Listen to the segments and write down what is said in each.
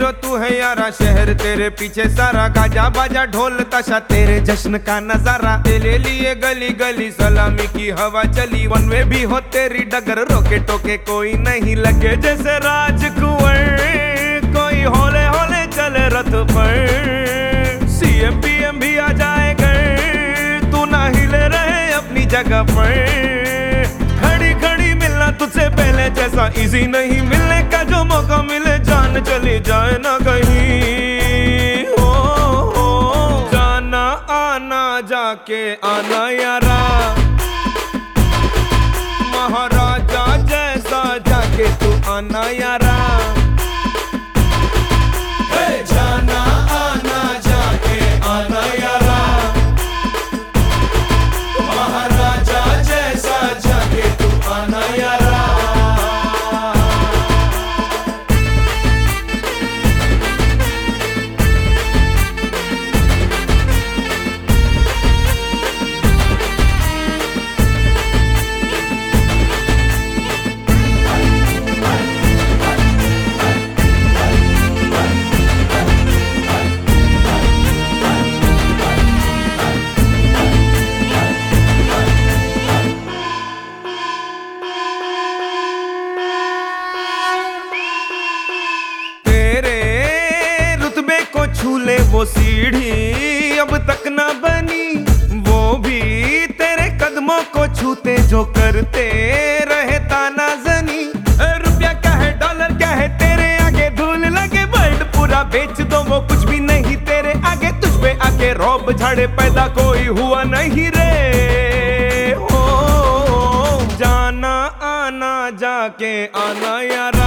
जो तू है यारा, शहर तेरे पीछे सारा, गाजा बाजा ढोल ताशा तेरे जश्न का नजारा। तेरे लिए गली गली सलामी की हवा चली, वन वे भी हो तेरी डगर, रोके टोके कोई नहीं लगे जैसे राजकुंवर, कोई होले होले चले रथ पर। सीएम पीएम भी आ जाए घर, तू ना हिले रहे अपनी जगह पर। खड़ी खड़ी मिलना तुझसे पहले जैसा इजी नहीं, मिलने का जो मौका मिले जान चली जाए ना कहीं। हो जाना आना जाके आना यारा, महाराजा जैसा जाके तू आना यारा। जाना आना जाके आना यारा, महाराजा जैसा जाके तू आना यारा। छूले वो सीढ़ी अब तक ना बनी, वो भी तेरे कदमों को छूते जो करते रहे ताना जनी। रुपया क्या है डॉलर क्या है तेरे आगे, धूल लगे वर्ल्ड पूरा बेच दो वो कुछ भी नहीं तेरे आगे। तुझ पे आके रौब झाड़े पैदा कोई हुआ नहीं रे। हो जाना आना जाके आना यारा,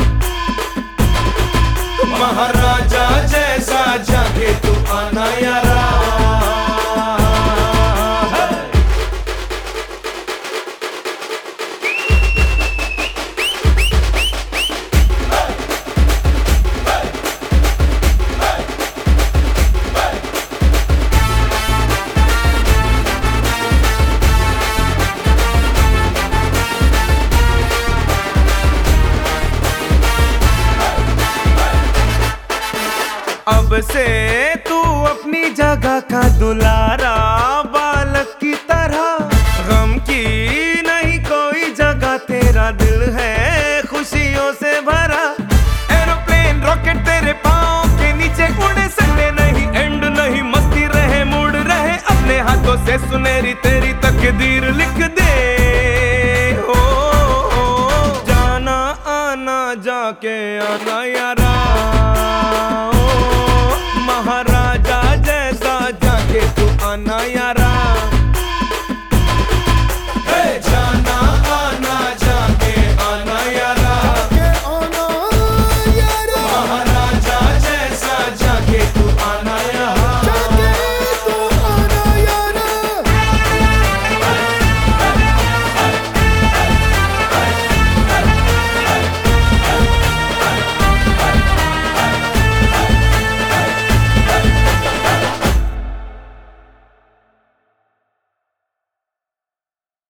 महाराजा जैसा जाके तू आना यारा। अब से तू अपनी जगह का दुलारा, बालक की तरह गम की नहीं कोई जगह, तेरा दिल है खुशियों से भरा। एरोप्लेन रॉकेट तेरे पाँव के नीचे उड़े, संडे नहीं एंड नहीं, मस्ती रहे मूड रहे, अपने हाथों से सुनहरी तेरी तकदीर लिख दे। हो जाना आना जाके आना यारा, महाराजा जैसा जाके तू आना यारा।